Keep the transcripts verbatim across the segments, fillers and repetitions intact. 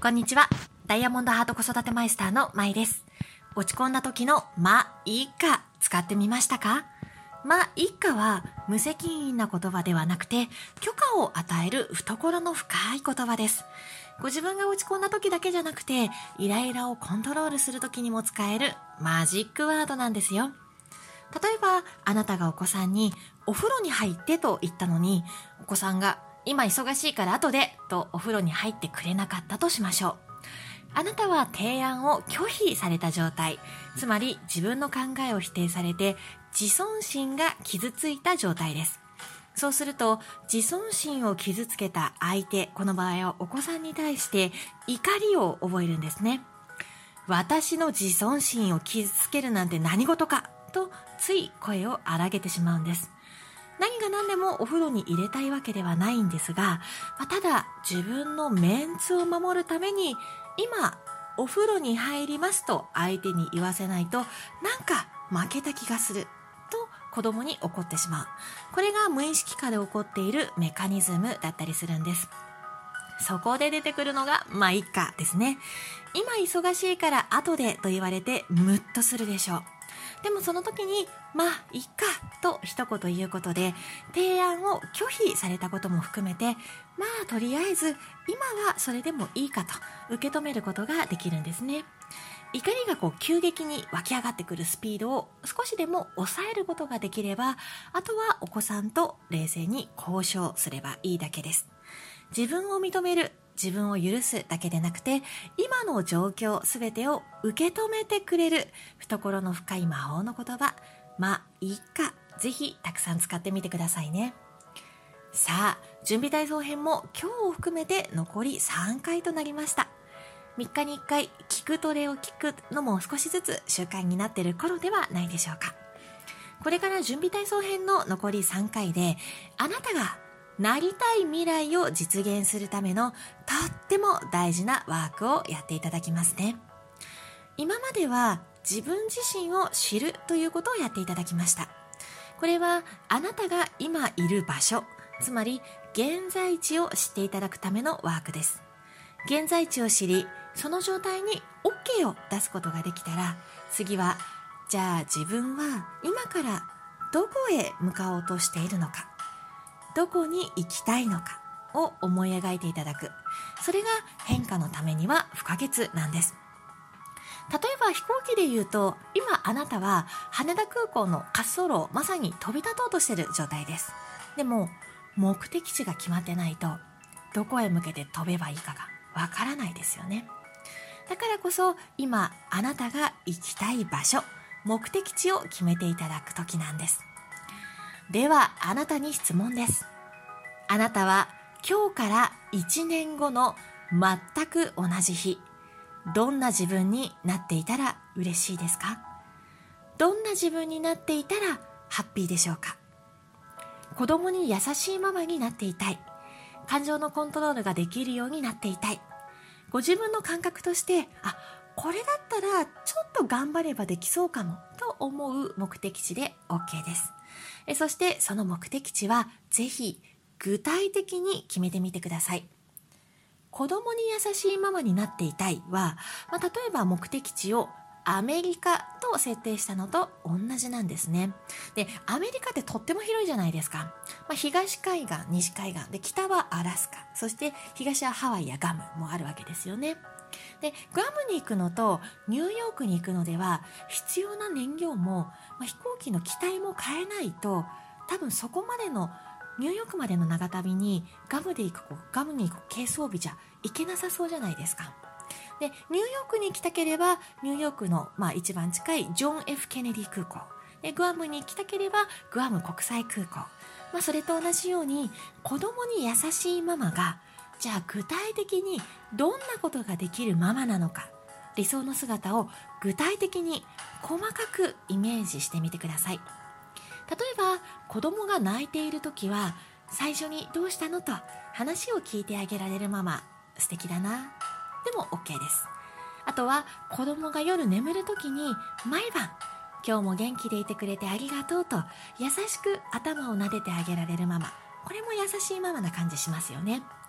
こんにちは。ダイヤモンドハート子育てマイスターのまいです。落ち込んだ時のま、いっか使ってみましたか？ま、いっかは無責任な言葉ではなくて、許可を与える懐の深い言葉です。ご自分が落ち込んだ時だけじゃなくて、イライラをコントロールする時にも使えるマジックワードなんですよ。例えば、あなたがお子さんにお風呂に入ってと言ったのに、お子さんが今忙しいから後でとお風呂に入ってくれなかったとしましょう。あなたは提案を拒否された状態、つまり自分の考えを否定されて自尊心が傷ついた状態です。そうすると、自尊心を傷つけた相手、この場合はお子さんに対して怒りを覚えるんですね。私の自尊心を傷つけるなんて何事かとつい声を荒げてしまうんです。何が何でもお風呂に入れたいわけではないんですが、ただ自分のメンツを守るために今お風呂に入りますと相手に言わせないと、なんか負けた気がすると子供に怒ってしまう。これが無意識下で起こっているメカニズムだったりするんです。そこで出てくるのがまあいっかですね。今忙しいから後でと言われてムッとするでしょう。でもその時にまあいっかと一言言うことで、提案を拒否されたことも含めて、まあとりあえず今はそれでもいいかと受け止めることができるんですね。怒りがこう急激に湧き上がってくるスピードを少しでも抑えることができれば、あとはお子さんと冷静に交渉すればいいだけです。自分を認める、自分を許すだけでなくて、今の状況すべてを受け止めてくれる懐の深い魔法の言葉、まあいっか、ぜひたくさん使ってみてくださいね。さあ、準備体操編も今日を含めて残りさんかいとなりました。みっかにいっかい聞くトレを聞くのも少しずつ習慣になっている頃ではないでしょうか。これから準備体操編の残りさんかいで、あなたがなりたい未来を実現するためのとっても大事なワークをやっていただきますね。今までは自分自身を知るということをやっていただきました。これはあなたが今いる場所、つまり現在地を知っていただくためのワークです。現在地を知り、その状態に OK を出すことができたら、次はじゃあ自分は今からどこへ向かおうとしているのか、どこに行きたいのかを思い描いていただく。それが変化のためには不可欠なんです。例えば飛行機で言うと、今あなたは羽田空港の滑走路をまさに飛び立とうとしている状態です。でも目的地が決まってないと、どこへ向けて飛べばいいかがわからないですよね。だからこそ今あなたが行きたい場所、目的地を決めていただく時なんです。ではあなたに質問です。あなたは今日からいちねんごの全く同じ日、どんな自分になっていたら嬉しいですか？どんな自分になっていたらハッピーでしょうか？子供に優しいママになっていたい。感情のコントロールができるようになっていたい。ご自分の感覚として、あ、これだったらちょっと頑張ればできそうかもと思う目的地で OK です。えそしてその目的地はぜひ具体的に決めてみてください。子供に優しいママになっていたいは、まあ、例えば目的地をアメリカと設定したのと同じなんですね。で、アメリカってとっても広いじゃないですか。まあ、東海岸、西海岸で、北はアラスカ、そして東はハワイやガムもあるわけですよね。で、グアムに行くのとニューヨークに行くのでは必要な燃料も、まあ、飛行機の機体も変えないと、多分そこまでのニューヨークまでの長旅にガムで行くガムに行く軽装備じゃ行けなさそうじゃないですか。で、ニューヨークに行きたければニューヨークの、まあ、一番近いジョン F ケネディ空港で、グアムに行きたければグアム国際空港、まあ、それと同じように子供に優しいママが、じゃあ具体的にどんなことができるママなのか、理想の姿を具体的に細かくイメージしてみてください。例えば子供が泣いているときは、最初にどうしたのと話を聞いてあげられるママ、素敵だな、でも OK です。あとは子供が夜眠るときに毎晩、今日も元気でいてくれてありがとうと優しく頭を撫でてあげられるママ、これも優しいママな感じしますよね。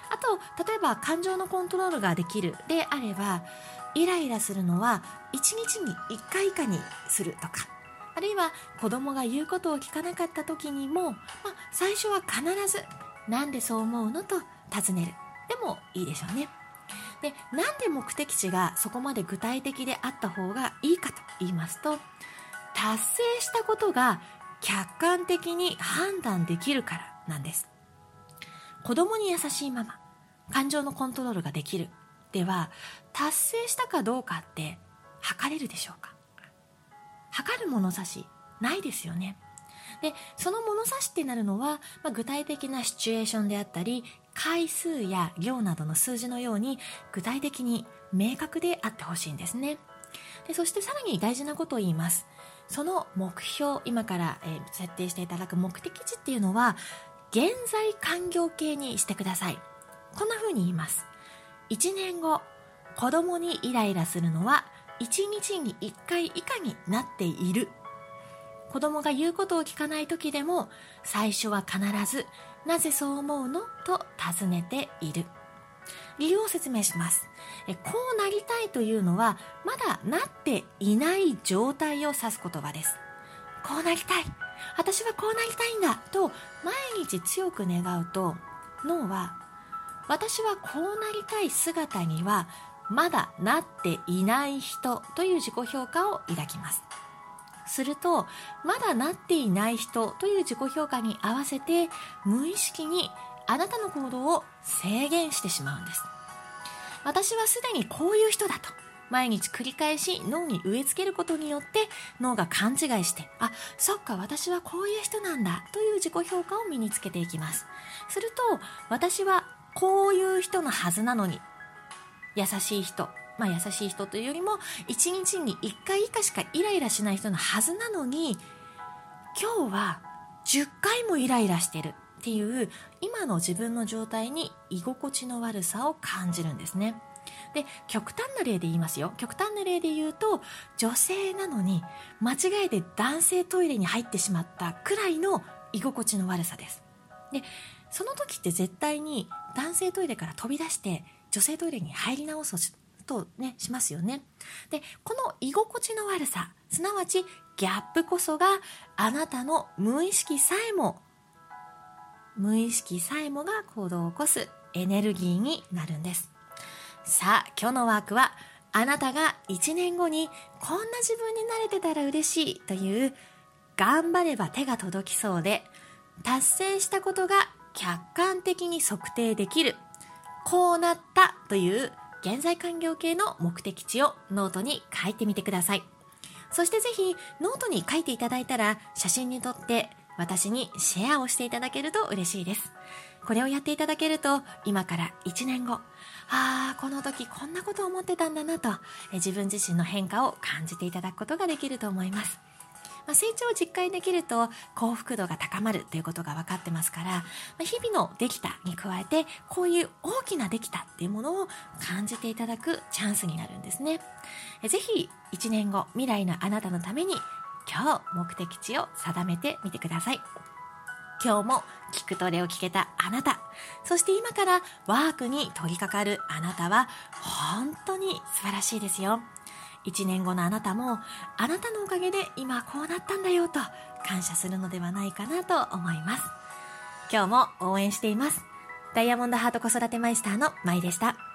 あと例えば感情のコントロールができるであれば、イライラするのはいちにちにいっかい以下にするとか、あるいは子供が言うことを聞かなかった時にも、まあ、最初は必ずなんでそう思うのと尋ねるでもいいでしょうね。で、なんで目的地がそこまで具体的であった方がいいかと言いますと、達成したことが客観的に判断できるからなんです。子供に優しいママ、感情のコントロールができるでは、達成したかどうかって測れるでしょうか。測る物差しないですよね。で、その物差しってなるのは、まあ、具体的なシチュエーションであったり、回数や量などの数字のように具体的に明確であってほしいんですね。で、そしてさらに大事なことを言います。その目標、今から、えー、設定していただく目的地っていうのは現在完了形にしてください。こんな風に言います。いちねんご、子供にイライラするのはいちにちにいっかい以下になっている。子供が言うことを聞かない時でも、最初は必ずなぜそう思うのと尋ねている。理由を説明します。えこうなりたいというのはまだなっていない状態を指す言葉です。こうなりたい、私はこうなりたいんだと毎日強く願うと、脳は私はこうなりたい姿にはまだなっていない人という自己評価を抱きます。すると、まだなっていない人という自己評価に合わせて無意識にあなたの行動を制限してしまうんです。私はすでにこういう人だと毎日繰り返し脳に植え付けることによって脳が勘違いして、あ、そっか、私はこういう人なんだという自己評価を身につけていきます。すると、私はこういう人のはずなのに、優しい人、まあ優しい人というよりもいちにちにいっかい以下しかイライラしない人のはずなのに、今日はじゅっかいもイライラしてるっていう今の自分の状態に居心地の悪さを感じるんですね。で、極端な例で言いますよ。極端な例で言うと、女性なのに間違えて男性トイレに入ってしまったくらいの居心地の悪さです。で、その時って絶対に男性トイレから飛び出して女性トイレに入り直すとね、しますよね。で、この居心地の悪さ、すなわちギャップこそがあなたの無意識さえも無意識さえもが行動を起こすエネルギーになるんです。さあ、今日のワークは、あなたがいちねんごにこんな自分になれてたら嬉しいという、頑張れば手が届きそうで達成したことが客観的に測定できる、こうなったという現在完了形の目的地をノートに書いてみてください。そしてぜひノートに書いていただいたら写真に撮って私にシェアをしていただけると嬉しいです。これをやっていただけると、今からいちねんご、ああ、この時こんなことを思ってたんだなと、え自分自身の変化を感じていただくことができると思います。まあ、成長を実感できると幸福度が高まるということが分かってますから、まあ、日々のできたに加えてこういう大きなできたっていうものを感じていただくチャンスになるんですね。えぜひいちねんご、未来のあなたのために今日目的地を定めてみてください。今日も聞くトレを聞けたあなた、そして今からワークに取り掛かるあなたは本当に素晴らしいですよ。いちねんごのあなたもあなたのおかげで今こうなったんだよと感謝するのではないかなと思います。今日も応援しています。ダイヤモンドハート子育てマイスターのまいでした。